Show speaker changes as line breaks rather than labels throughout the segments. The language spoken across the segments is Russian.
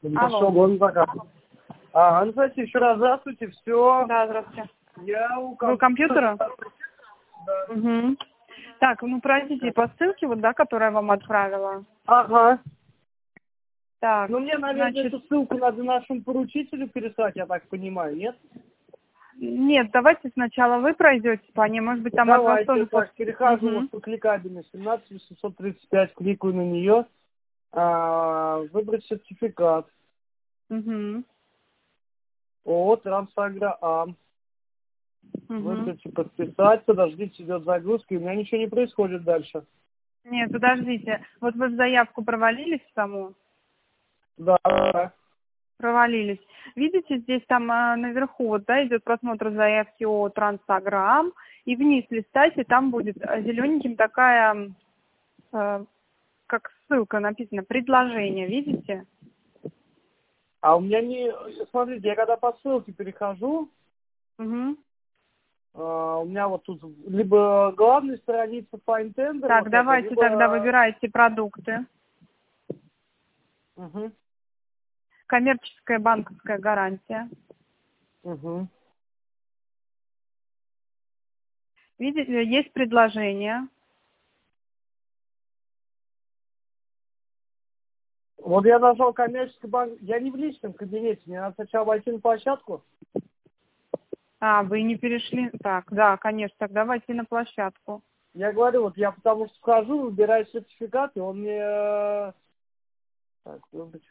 Алло.
Ну, кстати, еще раз здравствуйте, все.
Да, здравствуйте.
Я у
Вы у компьютера?
Да.
Угу. Так, ну пройдите по ссылке, вот, да, которую я вам отправила.
Ага.
Так,
Ну, мне, наверное,
значит,
эту ссылку надо нашему поручителю переслать, я так понимаю, нет?
нет, давайте сначала вы пройдете по ней, может быть, там от вас
Давайте,
тоже...
так, перехожу
Мгм.
вот по кликабельной 17835, кликаю на нее, выбрать сертификат.
Угу.
ООО «Трансагроам».
Угу.
Выберите «Подписать», подождите, идет загрузка, и у меня ничего не происходит дальше.
Нет, подождите, вот вы в заявку провалились в саму?
Да.
Провалились. Видите, здесь там наверху, вот, да, идет просмотр заявки о Трансагроам, и вниз листайте, там будет зелененьким такая, как ссылка написано, предложение, видите?
А у меня не... Смотрите, я когда по ссылке перехожу,
Угу.
у меня вот тут либо главная страница Find Tender,
Так,
вот это,
давайте
либо...
тогда выбирайте продукты.
Угу.
Коммерческая банковская гарантия.
Угу.
Видите, есть предложение.
Вот я нажал коммерческий банк, я не в личном кабинете, мне надо сначала войти на площадку.
А, вы не перешли. Так, да, конечно, тогда войти на площадку.
Я говорю, вот я потому что вхожу, выбираю сертификат, и он мне... Так, выбрать.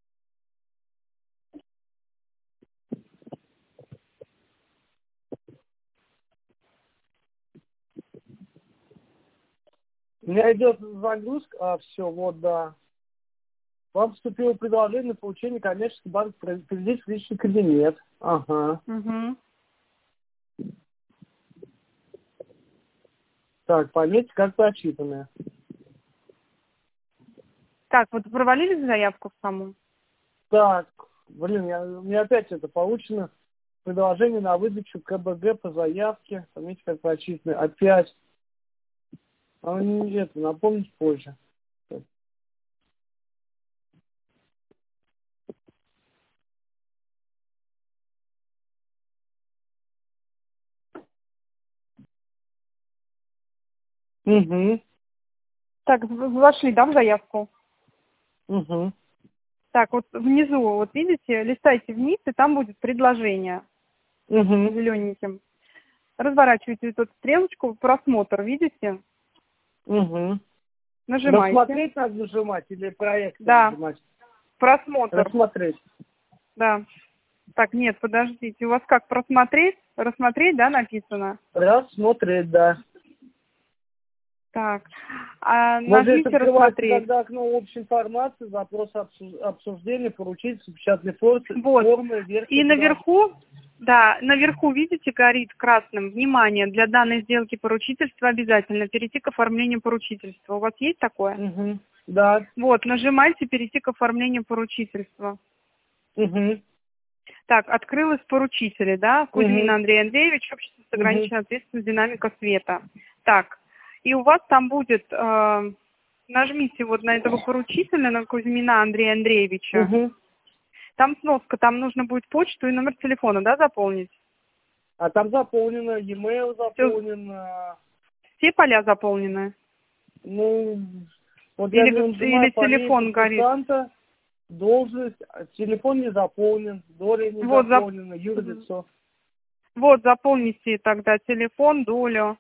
У меня идет загрузка, все, вот, да. Вам поступило предложение на получение коммерческий банк перейдите в личный кабинет. Ага.
Угу.
Так, пометьте как прочитанное.
Так, вот провалились заявку в саму?
Так, блин, у меня опять это получено. Предложение на выдачу КБГ по заявке. Пометьте как прочитанное. Опять. А не это, напомнить позже. Так. Угу.
Так, вы вошли, да, в заявку?
Угу.
Так, вот внизу, вот видите, листайте вниз, и там будет предложение
Угу.
зелененьким. Разворачивайте эту стрелочку, просмотр, видите?
Угу.
Нажимайте.
Рассмотреть надо нажимать или проект
Да,
нажимать?
просмотр,
Рассмотреть.
да. Так, нет, подождите, у вас как, просмотреть? Рассмотреть, да, написано?
Рассмотреть, да.
Так,
Вот здесь
нажмите
открывается,
рассмотреть.
когда окно общей информации, запрос обсуждения, поручительство, печатные формы,
Вот.
версия
И
предложения.
наверху, да, наверху, видите, горит красным. Внимание, для данной сделки поручительства обязательно перейти к оформлению поручительства. У вас есть такое?
Угу. Да.
Вот, нажимайте перейти к оформлению поручительства.
Угу.
Так, открылось поручители, да? Кузьмин
Угу.
Андрей Андреевич, общество с
Угу.
ограниченной ответственностью «Динамика света». Так, и у вас там будет, нажмите вот на этого поручителя, на Кузьмина Андрея Андреевича.
Угу.
Там сноска, там нужно будет почту и номер телефона, да, заполнить?
А там заполнено, e-mail
Все,
заполнен,
все поля заполнены?
ну, вот я
Или
нажимаю фамилию
телефон горит?
подписанта, должность, телефон не заполнен, доля не
Вот,
заполнена, юрлицо.
вот, заполните тогда телефон, долю.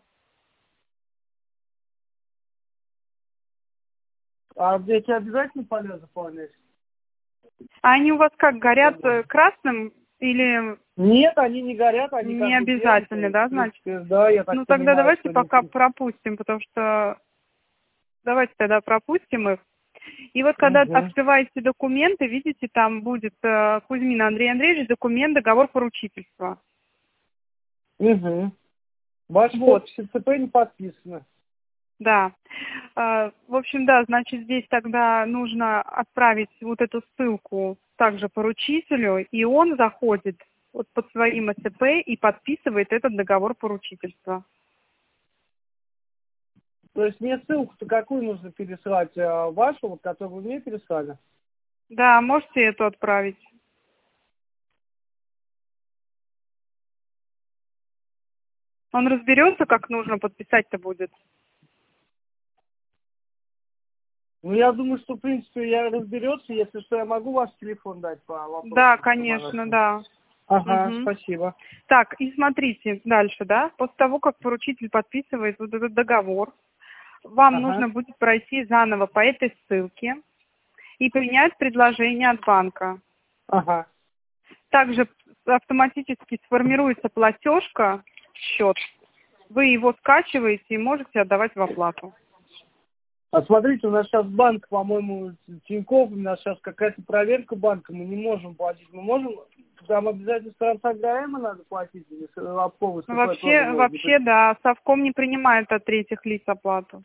А эти обязательно поля заполнять?
А они у вас как, горят красным или
Нет, они не горят, они
не
как бы
обязательно,
белые.
да,
В
значит?
принципе, да, я так
Ну, тогда
понимаю,
давайте
что
пока
не...
пропустим, потому что давайте тогда пропустим их. И вот когда
Угу.
открываете документы, видите, там будет Кузьмин Андрей Андреевич, документ, договор поручительства.
Угу. Ваш
Вот,
подпись ЦП не подписана.
да. В общем, да, значит, здесь тогда нужно отправить вот эту ссылку также поручителю, и он заходит вот под своим СП и подписывает этот договор поручительства.
То есть мне ссылку-то какую нужно переслать? Вашу, вот, которую вы мне переслали?
Да, можете эту отправить. Он разберется, как нужно подписать-то будет.
Ну, я думаю, что, в принципе, я разберется. Если что, я могу ваш телефон дать по вопросу?
Да, конечно, да.
Ага,
Мгм.
спасибо.
Так, и смотрите дальше, да. После того, как поручитель подписывает вот этот договор, вам
Ага,
нужно будет пройти заново по этой ссылке и принять предложение от банка.
ага.
Также автоматически сформируется платежка, счет. Вы его скачиваете и можете отдавать в оплату.
А смотрите, у нас сейчас банк, по-моему, Тинькофф, у нас сейчас какая-то проверка банка, мы не можем платить. Мы можем, там обязательно с трансаграема надо платить, или с лобковой, с какой тоже может быть.
Вообще, да, Совком не принимает от третьих лиц оплату.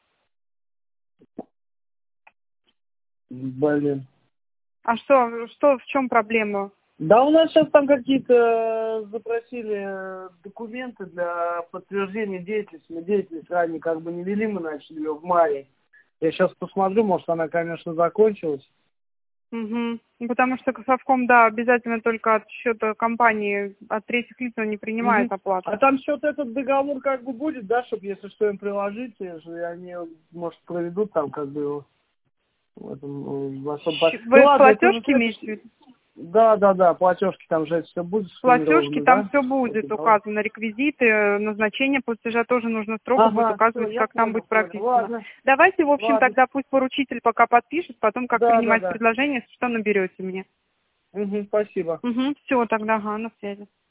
Блин.
А в чем проблема?
Да, у нас сейчас там какие-то запросили документы для подтверждения деятельности. Мы деятельность ранее как бы не вели, мы начали ее в мае. Я сейчас посмотрю, может она, конечно, закончилась.
Угу. Потому что Совком, да, обязательно только от счета компании, от третьих лиц он не принимает
Мгм.
оплату.
А там счет этот договор как бы будет, да, чтобы если что им приложить, и они, может, проведут там как бы его в этом, в особо... Ну
Вы
ладно, это уже
платежки имеете в
следующий...
виду?
Да, платежки там же все будет
Платежки
сформировано,
там
да?
все будет указано, реквизиты, назначение платежа тоже нужно строго будет
Ага, все,
указывать,
я
как там будет
понял.
прописано.
Ладно,
Давайте, в общем,
ладно.
тогда пусть поручитель пока подпишет, потом как принимать
Да.
предложение, что наберете мне.
Угу, спасибо.
Угу, все, тогда, ага, на связи.